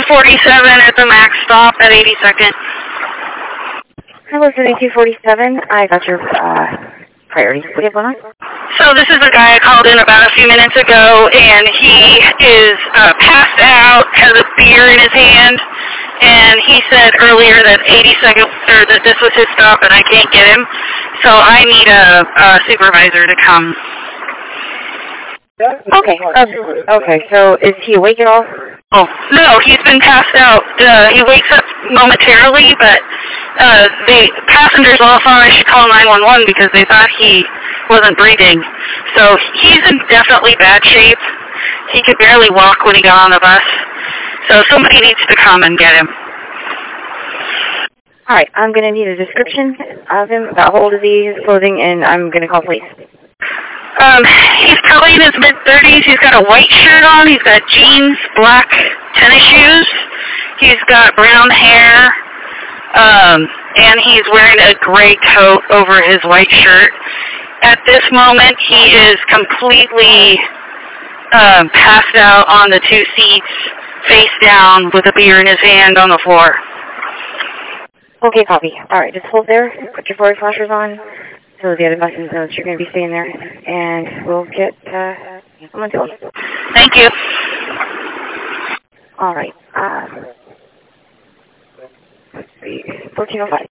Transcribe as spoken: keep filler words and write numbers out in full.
forty-seven at the max stop at eighty-second. Hello, seventy-two forty-seven. I got your uh, priorities. What do you have going on? So this is a guy I called in about a few minutes ago, and he is uh, passed out, has a beer in his hand, and he said earlier that eighty-second, or that this was his stop, and I can't get him. So I need a, a supervisor to come. Okay. Uh, okay. So is he awake at all? Oh no, he's been passed out. Uh, he wakes up momentarily, but uh, the passengers all thought I should call nine one one because they thought he wasn't breathing. So he's in definitely bad shape. He could barely walk when he got on the bus. So somebody needs to come and get him. All right, I'm going to need a description of him, about whole disease, clothing, and I'm going to call police. Um, he's probably in his mid-thirties. He's got a white shirt on. He's got jeans, black tennis shoes. He's got brown hair, um, and he's wearing a gray coat over his white shirt. At this moment, he is completely um, passed out on the two seats, face down, with a beer in his hand on the floor. Okay, copy. All right, just hold there. Put your forward flashers on so the other buses know that you're going to be staying there, and we'll get uh, someone to you. Thank you. All right. Uh, let's see. fourteen oh five.